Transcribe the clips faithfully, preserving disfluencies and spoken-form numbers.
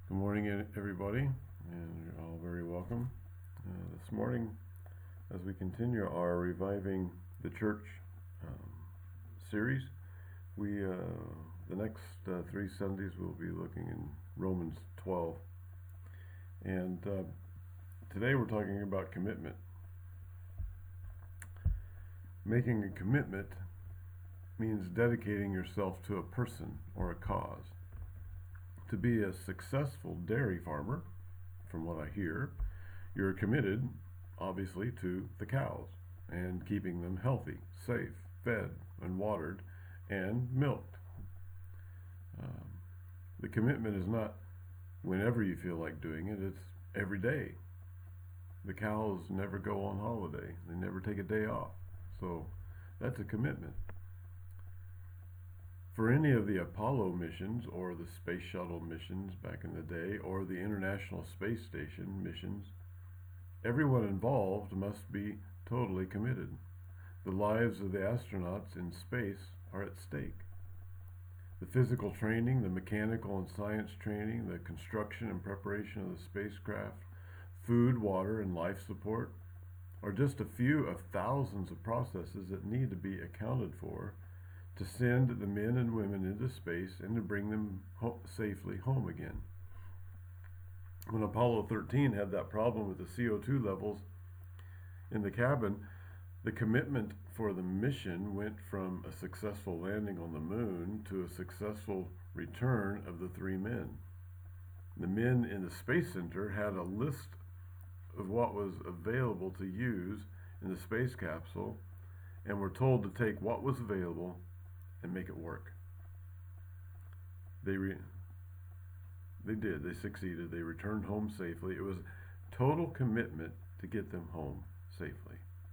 Good morning, e- everybody, and you're all very welcome. Uh, this morning, as we continue our Reviving the Church um, series, we uh, the next uh, three Sundays we'll be looking in Romans twelve, and uh, today we're talking about commitment. Making a commitment means dedicating yourself to a person or a cause. To be a successful dairy farmer, from what I hear, you're committed, obviously, to the cows and keeping them healthy, safe, fed, and watered, and milked. Um, the commitment is not whenever you feel like doing it, it's every day. The cows never go on holiday, they never take a day off. So that's a commitment. For any of the Apollo missions or the Space Shuttle missions back in the day or the International Space Station missions, everyone involved must be totally committed. The lives of the astronauts in space are at stake. The physical training, the mechanical and science training, the construction and preparation of the spacecraft, food, water, and life support are just a few of thousands of processes that need to be accounted for to send the men and women into space and to bring them ho- safely home again. When Apollo thirteen had that problem with the C O two levels in the cabin, the commitment for the mission went from a successful landing on the moon to a successful return of the three men. The men in the Space Center had a list of what was available to use in the space capsule and were told to take what was available and make it work. They re- they did. They succeeded. They returned home safely. It was total commitment to get them home safely.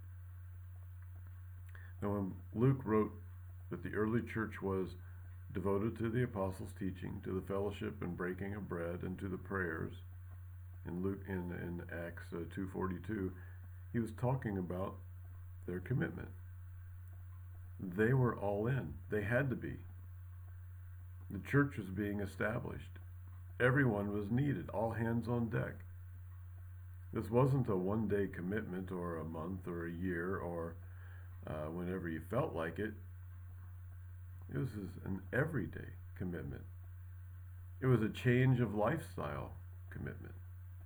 Now, when Luke wrote that the early church was devoted to the apostles' teaching, to the fellowship and breaking of bread, and to the prayers, in Luke in, in Acts uh, two forty-two, he was talking about their commitment. They were all in. They had to be. The church was being established. Everyone was needed. All hands on deck. This wasn't a one-day commitment or a month or a year or uh, whenever you felt like it. It was an everyday commitment. It was a change of lifestyle commitment.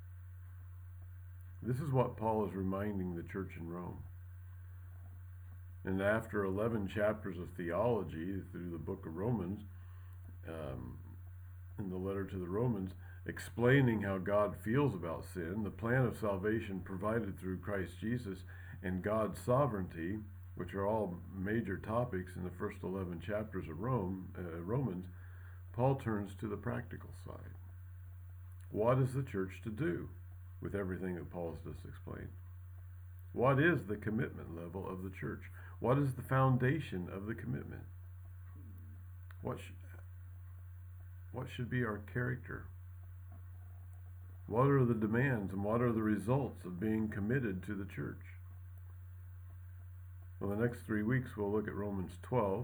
This is what Paul is reminding the church in Rome. And after eleven chapters of theology through the book of Romans, um, in the letter to the Romans, explaining how God feels about sin, the plan of salvation provided through Christ Jesus, and God's sovereignty, which are all major topics in the first eleven chapters of Rome, uh, Romans, Paul turns to the practical side. What is the church to do with everything that Paul has just explained? What is the commitment level of the church? What is the foundation of the commitment? What, sh- what should be our character? What are the demands and what are the results of being committed to the church? Well, the next three weeks we'll look at Romans twelve.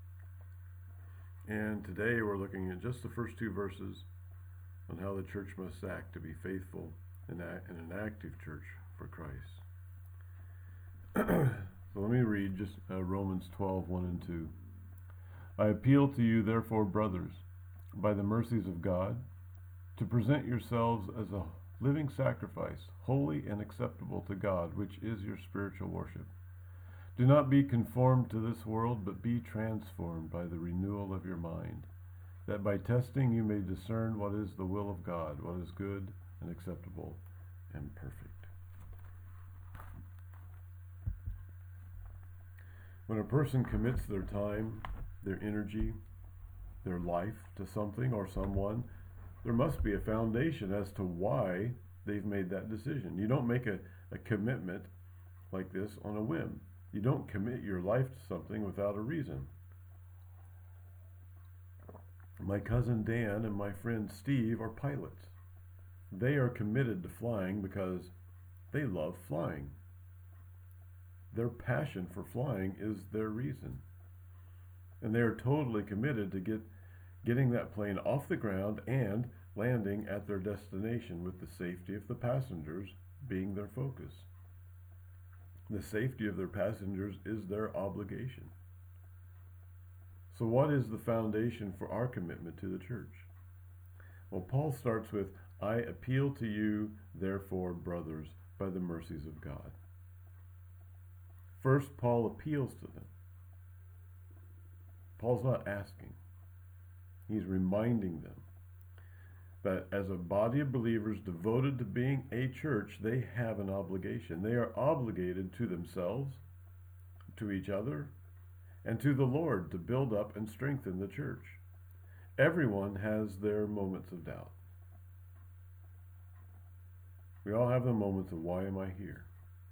And today we're looking at just the first two verses on how the church must act to be faithful and an active church for Christ. So let me read just uh, Romans twelve, one and two. I appeal to you, therefore, brothers, by the mercies of God, to present yourselves as a living sacrifice, holy and acceptable to God, which is your spiritual worship. Do not be conformed to this world, but be transformed by the renewal of your mind, that by testing you may discern what is the will of God, what is good and acceptable and perfect. When a person commits their time, their energy, their life to something or someone, there must be a foundation as to why they've made that decision. You don't make a, a commitment like this on a whim. You don't commit your life to something without a reason. My cousin Dan and my friend Steve are pilots. They are committed to flying because they love flying. Their passion for flying is their reason. And they are totally committed to get getting that plane off the ground and landing at their destination with the safety of the passengers being their focus. The safety of their passengers is their obligation. So what is the foundation for our commitment to the church? Well, Paul starts with, I appeal to you, therefore, brothers, by the mercies of God. First, Paul appeals to them. Paul's not asking. He's reminding them that as a body of believers devoted to being a church, they have an obligation. They are obligated to themselves, to each other, and to the Lord to build up and strengthen the church. Everyone has their moments of doubt. We all have the moments of, why am I here?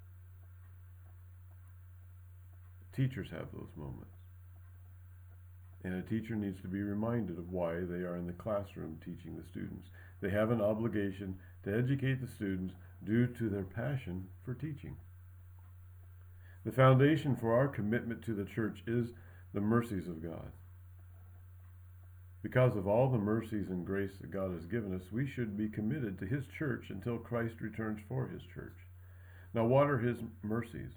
Teachers have those moments. And a teacher needs to be reminded of why they are in the classroom teaching the students. They have an obligation to educate the students due to their passion for teaching. The foundation for our commitment to the church is the mercies of God. Because of all the mercies and grace that God has given us, we should be committed to His church until Christ returns for His church. Now, what are His mercies?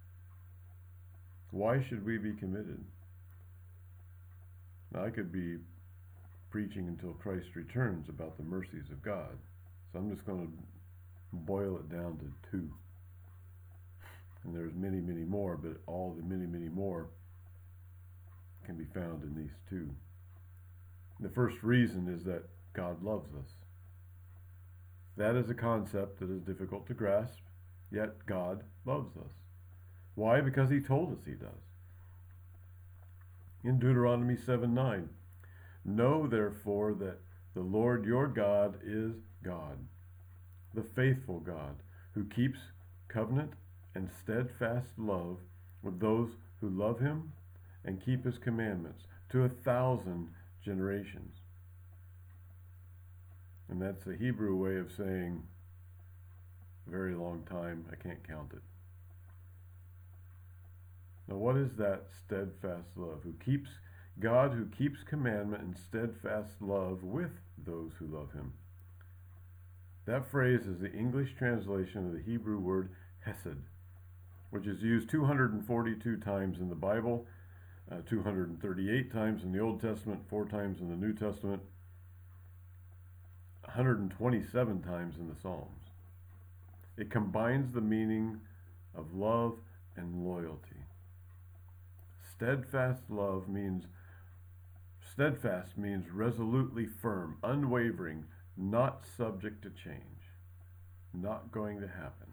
Why should we be committed? Now, I could be preaching until Christ returns about the mercies of God, so I'm just going to boil it down to two. And there's many, many more, but all the many, many more can be found in these two. The first reason is that God loves us. That is a concept that is difficult to grasp, yet God loves us. Why? Because He told us He does. In Deuteronomy seven nine, know therefore that the Lord your God is God, the faithful God, who keeps covenant and steadfast love with those who love Him and keep His commandments to a thousand generations. And that's a Hebrew way of saying a very long time. I can't count it. Now, what is that steadfast love? Who keeps God who keeps commandment and steadfast love with those who love Him. That phrase is the English translation of the Hebrew word hesed, which is used two hundred forty-two times in the Bible, uh, two hundred thirty-eight times in the Old Testament, four times in the New Testament, one hundred twenty-seven times in the Psalms. It combines the meaning of love and loyalty. Steadfast love means, steadfast means resolutely firm, unwavering, not subject to change, not going to happen.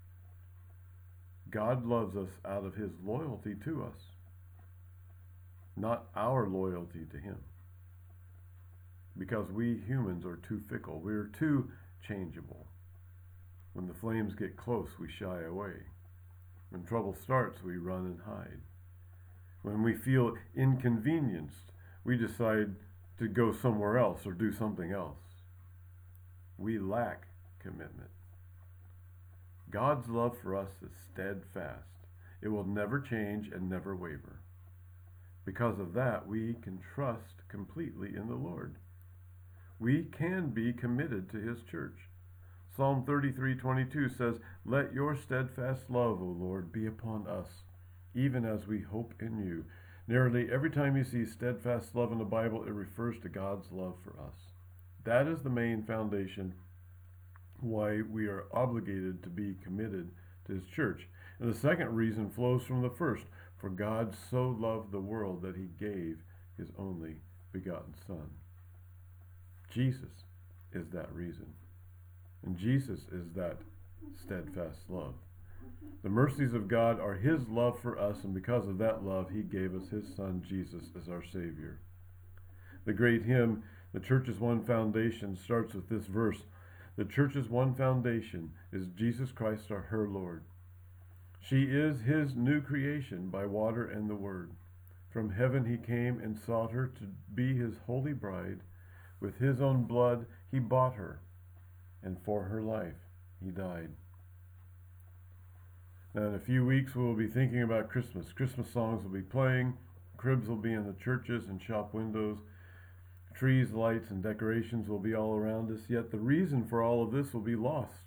God loves us out of His loyalty to us, not our loyalty to Him. Because we humans are too fickle. We're too changeable. When the flames get close, we shy away. When trouble starts, we run and hide. When we feel inconvenienced, we decide to go somewhere else or do something else. We lack commitment. God's love for us is steadfast. It will never change and never waver. Because of that, we can trust completely in the Lord. We can be committed to His church. Psalm thirty-three twenty-two says, let your steadfast love, O Lord, be upon us, even as we hope in you. Nearly every time you see steadfast love in the Bible, it refers to God's love for us. That is the main foundation why we are obligated to be committed to His church. And the second reason flows from the first. For God so loved the world that He gave His only begotten Son. Jesus is that reason. And Jesus is that steadfast love. The mercies of God are His love for us, and because of that love, He gave us His Son, Jesus, as our Savior. The great hymn, The Church's One Foundation, starts with this verse. The church's one foundation is Jesus Christ, our her Lord. She is His new creation by water and the Word. From heaven He came and sought her to be His holy bride. With His own blood He bought her, and for her life He died. Now, in a few weeks, we will be thinking about Christmas. Christmas songs will be playing. Cribs will be in the churches and shop windows. Trees, lights, and decorations will be all around us, yet the reason for all of this will be lost.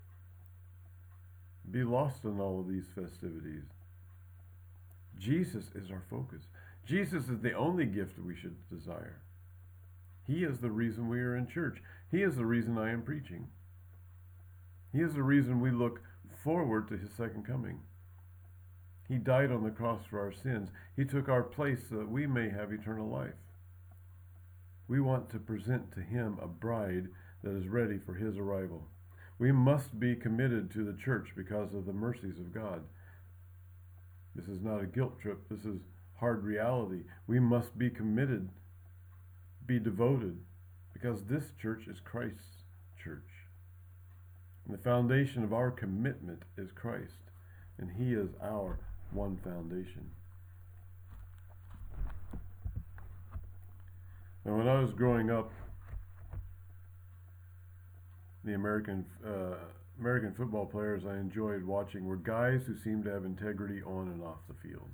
Be lost in all of these festivities. Jesus is our focus. Jesus is the only gift we should desire. He is the reason we are in church. He is the reason I am preaching. He is the reason we look forward to his second coming. He died on the cross for our sins. He took our place so that we may have eternal life. We want to present to him a bride that is ready for his arrival. We must be committed to the church because of the mercies of God. This is not a guilt trip. This is hard reality. We must be committed, be devoted, because this church is Christ's church. And the foundation of our commitment is Christ, and he is our one foundation. Now, when I was growing up, the American uh, American football players I enjoyed watching were guys who seemed to have integrity on and off the field.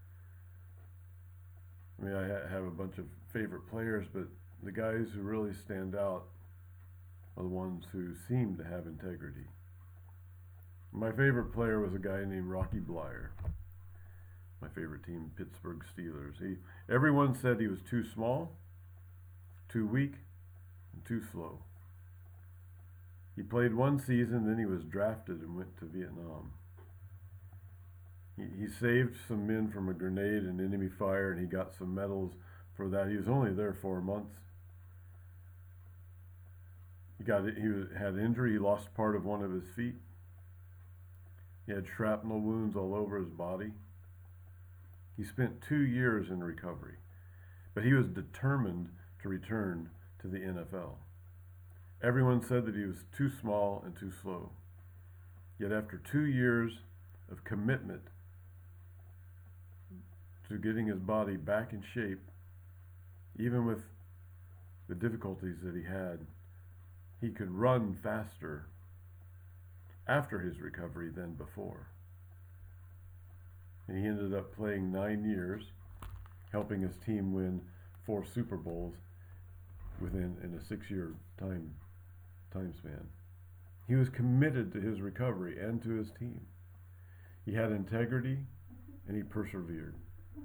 I mean, I ha- have a bunch of favorite players, but the guys who really stand out are the ones who seem to have integrity. My favorite player was a guy named Rocky Bleier. My favorite team, Pittsburgh Steelers. He, everyone said he was too small, too weak, and too slow. He played one season, then he was drafted and went to Vietnam. He, he saved some men from a grenade and enemy fire, and he got some medals for that. He was only there four months. He got he was, had injury. He lost part of one of his feet. He had shrapnel wounds all over his body. He spent two years in recovery, but he was determined to return to the N F L. Everyone said that he was too small and too slow. Yet after two years of commitment to getting his body back in shape, even with the difficulties that he had, he could run faster after his recovery than before. And he ended up playing nine years, helping his team win four Super Bowls within in a six-year time time span. He was committed to his recovery and to his team. He had integrity and he persevered.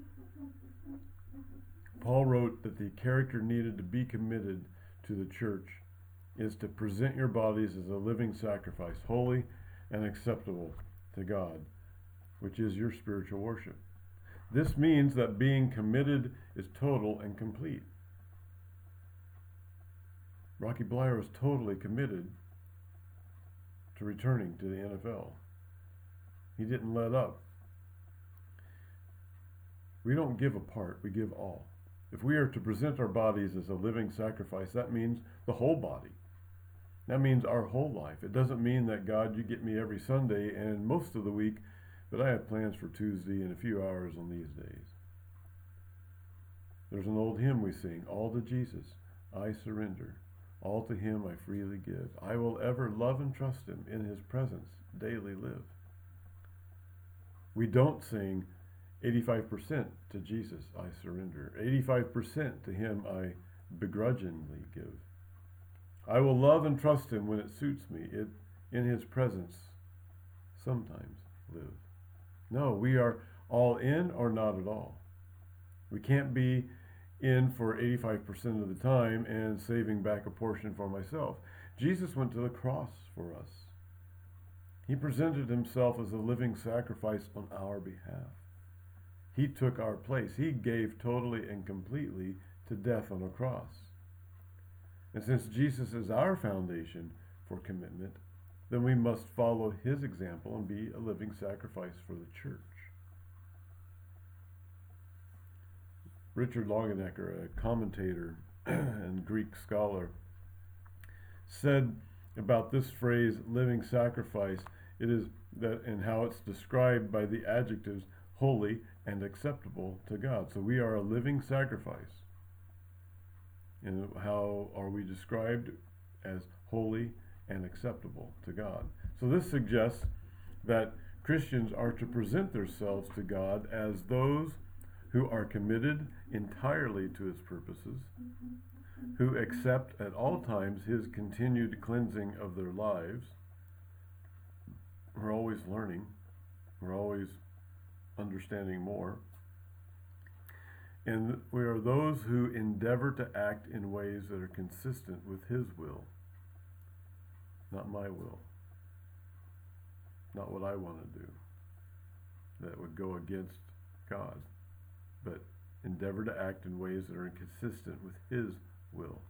Paul wrote that the character needed to be committed to the church is to present your bodies as a living sacrifice, holy and acceptable to God, which is your spiritual worship. This means that being committed is total and complete. Rocky Bleier was totally committed to returning to the N F L. He didn't let up. We don't give a part, we give all. If we are to present our bodies as a living sacrifice, that means the whole body. That means our whole life. It doesn't mean that, God, you get me every Sunday and most of the week, but I have plans for Tuesday and a few hours on these days. There's an old hymn we sing, all to Jesus I surrender. All to him I freely give. I will ever love and trust him, in his presence daily live. We don't sing eighty-five percent to Jesus I surrender. eighty-five percent to him I begrudgingly give. I will love and trust him when it suits me. It, in his presence sometimes live. No, we are all in or not at all. We can't be in for eighty-five percent of the time and saving back a portion for myself. Jesus went to the cross for us. He presented himself as a living sacrifice on our behalf. He took our place. He gave totally and completely to death on a cross. And since Jesus is our foundation for commitment, then we must follow his example and be a living sacrifice for the church. Richard Longenecker, a commentator and Greek scholar, said about this phrase, living sacrifice, it is that and how it's described by the adjectives holy and acceptable to God. So we are a living sacrifice. And how are we described? As holy and acceptable to God. So this suggests that Christians are to present themselves to God as those who are committed entirely to his purposes, who accept at all times his continued cleansing of their lives. We're always learning. We're always understanding more. And we are those who endeavor to act in ways that are consistent with his will, not my will, not what I want to do, that would go against God, but endeavor to act in ways that are consistent with his will.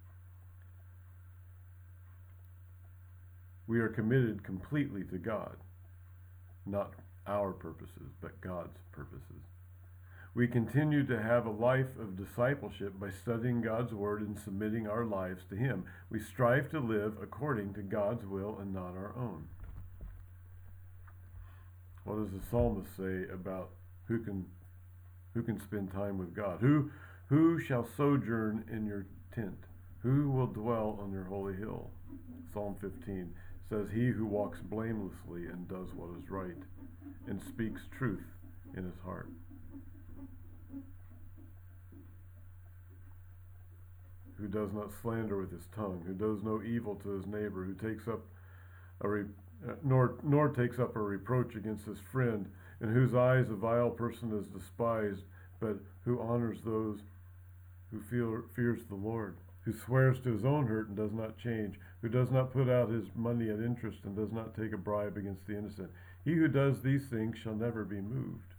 We are committed completely to God, not our purposes, but God's purposes. We continue to have a life of discipleship by studying God's word and submitting our lives to him. We strive to live according to God's will and not our own. What does the psalmist say about who can who can spend time with God? Who who shall sojourn in your tent? Who will dwell on your holy hill? Psalm fifteen says, he who walks blamelessly and does what is right and speaks truth in his heart. Who does not slander with his tongue, who does no evil to his neighbor, who takes up a re, uh, nor nor takes up a reproach against his friend, in whose eyes a vile person is despised, but who honors those who feel, fears the Lord, who swears to his own hurt and does not change, who does not put out his money at interest and does not take a bribe against the innocent. He who does these things shall never be moved.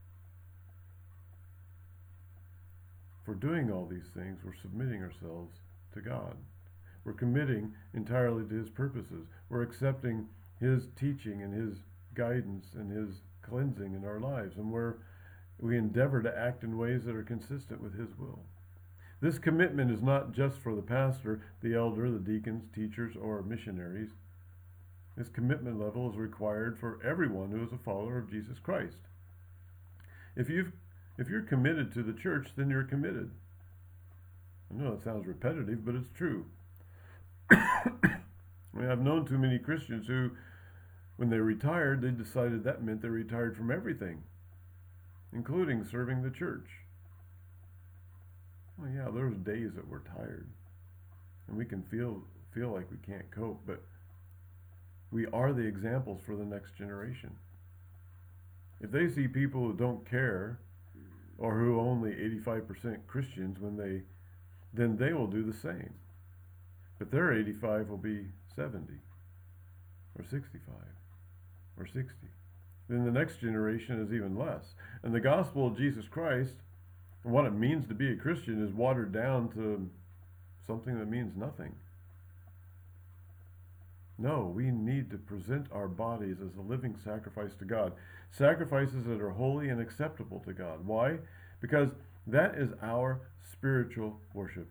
For doing all these things, we're submitting ourselves to God. We're committing entirely to his purposes. We're accepting his teaching and his guidance and his cleansing in our lives. And we're, we endeavor to act in ways that are consistent with his will. This commitment is not just for the pastor, the elder, the deacons, teachers, or missionaries. This commitment level is required for everyone who is a follower of Jesus Christ. If you've If you're committed to the church, then you're committed. I know that sounds repetitive, but it's true. I mean, I've known too many Christians who, when they retired, they decided that meant they retired from everything, including serving the church. Well, yeah, there's days that we're tired, and we can feel feel like we can't cope, but we are the examples for the next generation. If they see people who don't care, or who are only eighty-five percent Christians, when they, then they will do the same. But their eighty-five will be seventy, or sixty-five, or sixty. Then the next generation is even less. And the gospel of Jesus Christ, and what it means to be a Christian, is watered down to something that means nothing. No, we need to present our bodies as a living sacrifice to God. Sacrifices that are holy and acceptable to God. Why? Because that is our spiritual worship.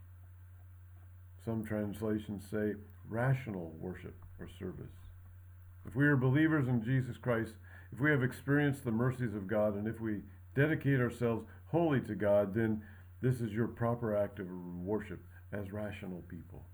Some translations say rational worship or service. If we are believers in Jesus Christ, if we have experienced the mercies of God, and if we dedicate ourselves wholly to God, then this is your proper act of worship as rational people.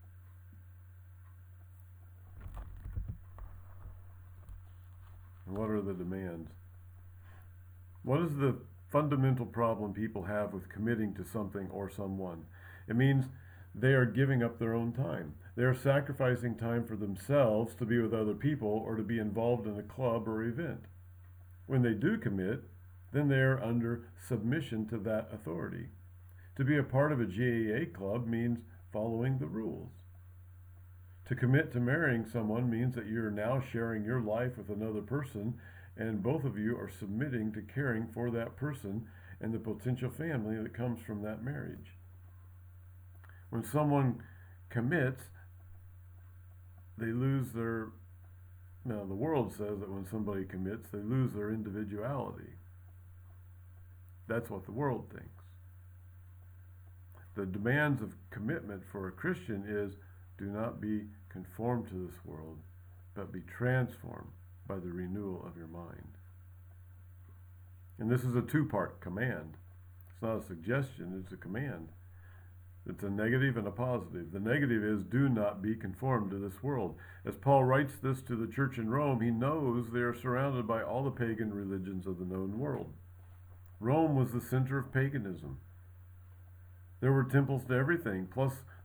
And what are the demands? What is the fundamental problem people have with committing to something or someone? It means they are giving up their own time. They are sacrificing time for themselves to be with other people or to be involved in a club or event. When they do commit, then they are under submission to that authority. To be a part of a G A A club means following the rules. To commit to marrying someone means that you're now sharing your life with another person, and both of you are submitting to caring for that person and the potential family that comes from that marriage. When someone commits, they lose their, now the world says that when somebody commits, they lose their individuality. That's what the world thinks. The demands of commitment for a Christian is, do not be conformed to this world, but be transformed by the renewal of your mind. And this is a two-part command. It's not a suggestion, it's a command. It's a negative and a positive. The negative is, do not be conformed to this world. As Paul writes this to the church in Rome, he knows they are surrounded by all the pagan religions of the known world. Rome was the center of paganism. There were temples to everything, plus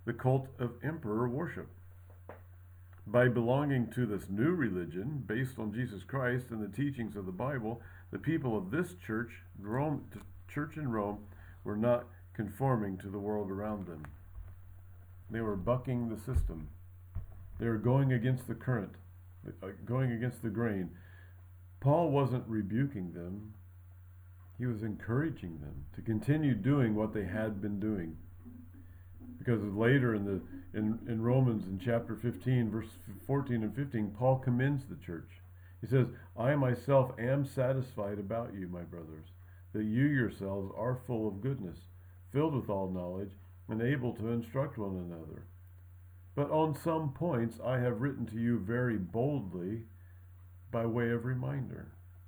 the cult of emperor worship. By belonging to this new religion based on Jesus Christ and the teachings of the Bible, the people of this church, Rome, the church in Rome, were not conforming to the world around them. They were bucking the system. They were going against the current, going against the grain. Paul wasn't rebuking them. He was encouraging them to continue doing what they had been doing. Because later in the in, in Romans in chapter fifteen, verse fourteen and fifteen, Paul commends the church. He says, I myself am satisfied about you, my brothers, that you yourselves are full of goodness, filled with all knowledge, and able to instruct one another. But on some points I have written to you very boldly by way of reminder.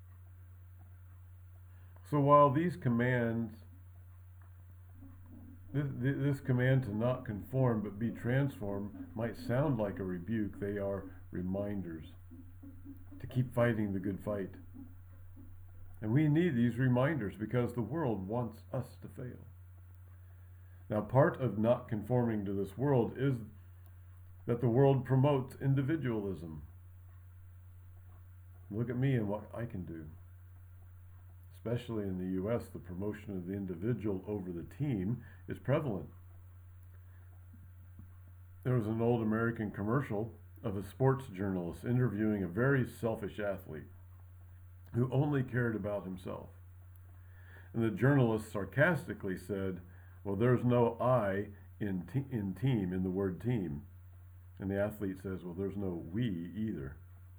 So while these commands, this, this command to not conform but be transformed might sound like a rebuke, they are reminders to keep fighting the good fight. And we need these reminders because the world wants us to fail. Now, part of not conforming to this world is that the world promotes individualism. Look at me and what I can do. Especially in the U S, the promotion of the individual over the team is prevalent. There was an old American commercial of a sports journalist interviewing a very selfish athlete who only cared about himself. And the journalist sarcastically said, well, there's no I in, te- in team, in the word team. And the athlete says, well, there's no we either.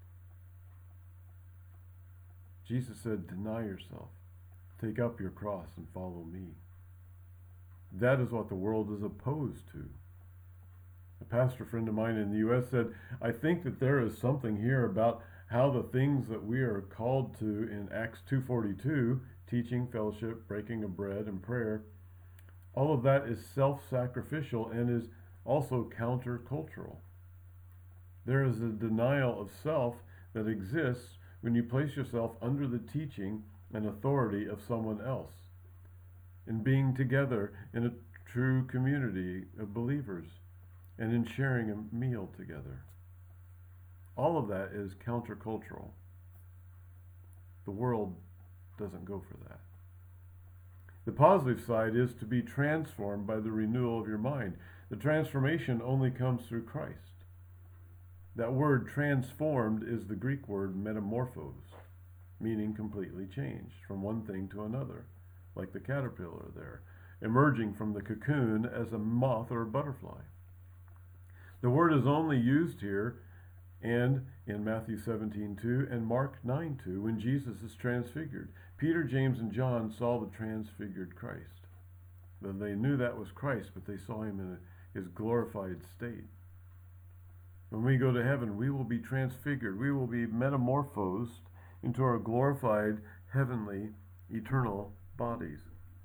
Jesus said, deny yourself, take up your cross and follow me. That is what the world is opposed to. A pastor friend of mine in the U S said, I think that there is something here about how the things that we are called to in Acts two forty-two, teaching, fellowship, breaking of bread, and prayer, all of that is self-sacrificial and is also countercultural. There is a denial of self that exists when you place yourself under the teaching and authority of someone else, in being together in a true community of believers, and in sharing a meal together. All of that is countercultural. The world doesn't go for that. The positive side is to be transformed by the renewal of your mind. The transformation only comes through Christ. That word transformed is the Greek word metamorphos, meaning completely changed from one thing to another, like the caterpillar there, emerging from the cocoon as a moth or a butterfly. The word is only used here and in Matthew seventeen two and Mark nine two when Jesus is transfigured. Peter, James, and John saw the transfigured Christ. They knew that was Christ, but they saw him in his glorified state. When we go to heaven, we will be transfigured. We will be metamorphosed into our glorified, heavenly, eternal bodies.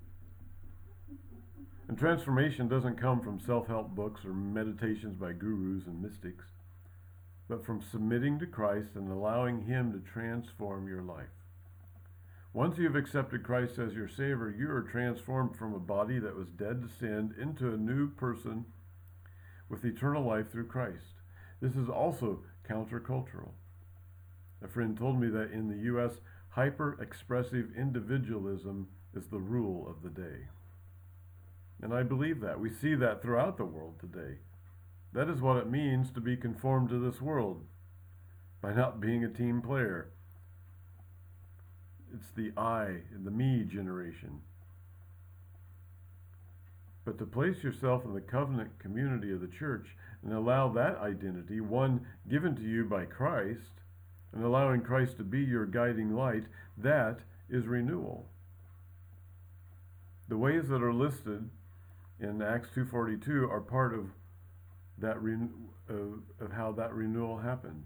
And transformation doesn't come from self-help books or meditations by gurus and mystics, but from submitting to Christ and allowing him to transform your life. Once you have accepted Christ as your Savior, you are transformed from a body that was dead to sin into a new person with eternal life through Christ. This is also countercultural. A friend told me that in the U S, hyper-expressive individualism is the rule of the day. And I believe that. We see that throughout the world today. That is what it means to be conformed to this world, by not being a team player. It's the I, the me generation. But to place yourself in the covenant community of the church and allow that identity, one given to you by Christ, and allowing Christ to be your guiding light, that is renewal. The ways that are listed in Acts two forty-two are part of that re- of, of how that renewal happens.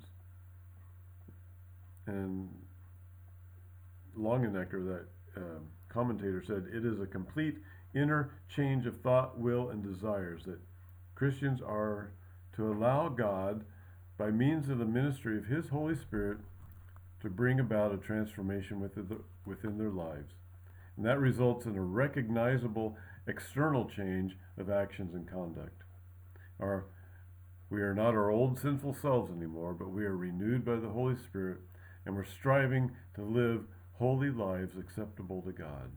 And Longenecker, that uh, commentator, said it is a complete inner change of thought, will, and desires that Christians are to allow God, by means of the ministry of his Holy Spirit, to bring about a transformation within, the, within their lives. And that results in a recognizable external change of actions and conduct. Our, we are not our old sinful selves anymore, but we are renewed by the Holy Spirit, and we're striving to live holy lives acceptable to God.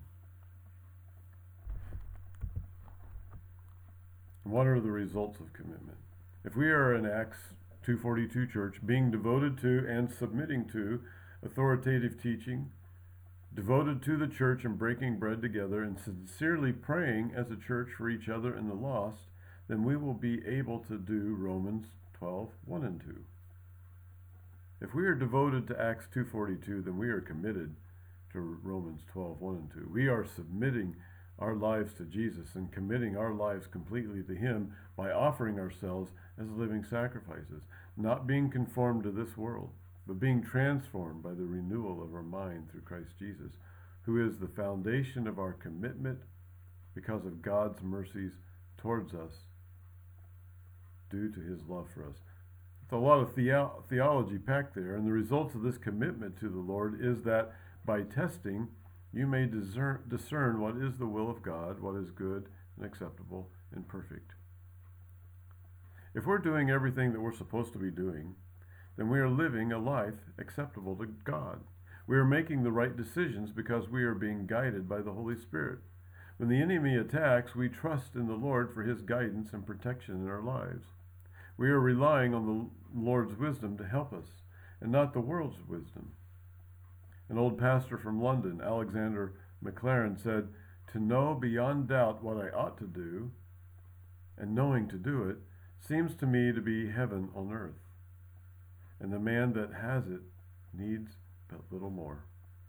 What are the results of commitment? If we are an Acts two forty-two church, being devoted to and submitting to authoritative teaching, devoted to the church and breaking bread together, and sincerely praying as a church for each other and the lost, then we will be able to do Romans twelve, one and two. If we are devoted to Acts two forty-two, then we are committed to Romans twelve, one and two. We are submitting our lives to Jesus and committing our lives completely to Him by offering ourselves as living sacrifices, not being conformed to this world, but being transformed by the renewal of our mind through Christ Jesus, who is the foundation of our commitment because of God's mercies towards us due to His love for us. It's a lot of theo- theology packed there, and the results of this commitment to the Lord is that by testing, you may discern, discern what is the will of God, what is good and acceptable and perfect. If we're doing everything that we're supposed to be doing, then we are living a life acceptable to God. We are making the right decisions because we are being guided by the Holy Spirit. When the enemy attacks, we trust in the Lord for His guidance and protection in our lives. We are relying on the Lord's wisdom to help us, and not the world's wisdom. An old pastor from London, Alexander MacLaren, said, "To know beyond doubt what I ought to do, and knowing to do it, seems to me to be heaven on earth. And the man that has it needs but little more."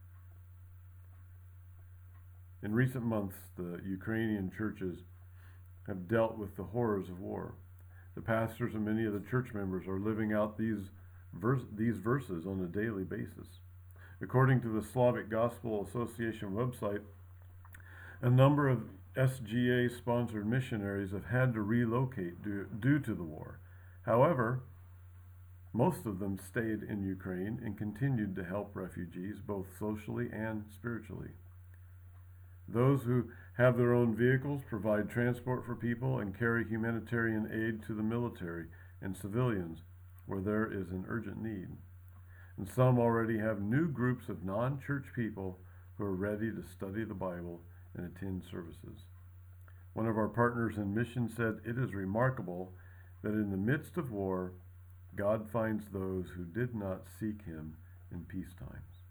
In recent months, the Ukrainian churches have dealt with the horrors of war. The pastors and many of the church members are living out these, verse, these verses on a daily basis. According to the Slavic Gospel Association website, a number of S G A-sponsored missionaries have had to relocate due, due to the war. However, most of them stayed in Ukraine and continued to help refugees both socially and spiritually. Those who have their own vehicles provide transport for people and carry humanitarian aid to the military and civilians where there is an urgent need. And some already have new groups of non-church people who are ready to study the Bible and attend services. One of our partners in mission said, "It is remarkable that in the midst of war, God finds those who did not seek Him in peace times."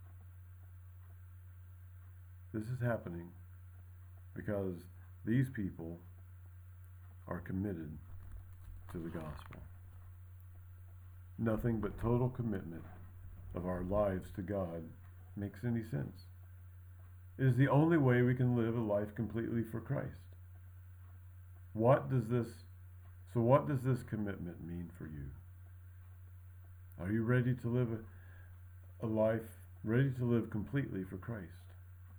This is happening because these people are committed to the gospel. Nothing but total commitment of our lives to God makes any sense. It is the only way we can live a life completely for Christ. What does this, so what does this commitment mean for you? Are you ready to live a, a life, ready to live completely for Christ?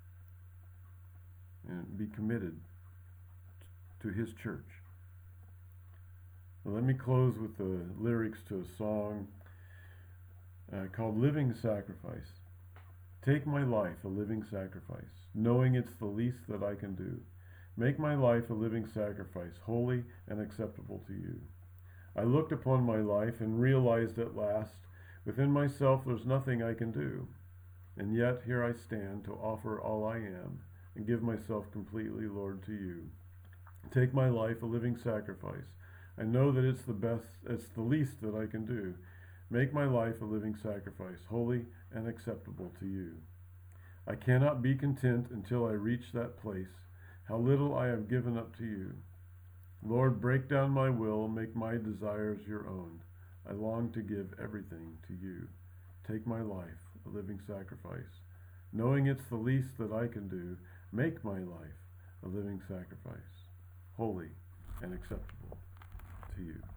And be committed to His church. Well, let me close with the lyrics to a song Uh, called Living Sacrifice. Take my life a living sacrifice, knowing it's the least that I can do. Make my life a living sacrifice, holy and acceptable to you. I looked upon my life and realized at last, within myself there's nothing I can do. And yet here I stand to offer all I am and give myself completely, Lord, to you. Take my life a living sacrifice. I know that it's the best, it's the least that I can do. Make my life a living sacrifice, holy and acceptable to you. I cannot be content until I reach that place, how little I have given up to you. Lord, break down my will, make my desires your own. I long to give everything to you. Take my life a living sacrifice. Knowing it's the least that I can do, make my life a living sacrifice, holy and acceptable to you.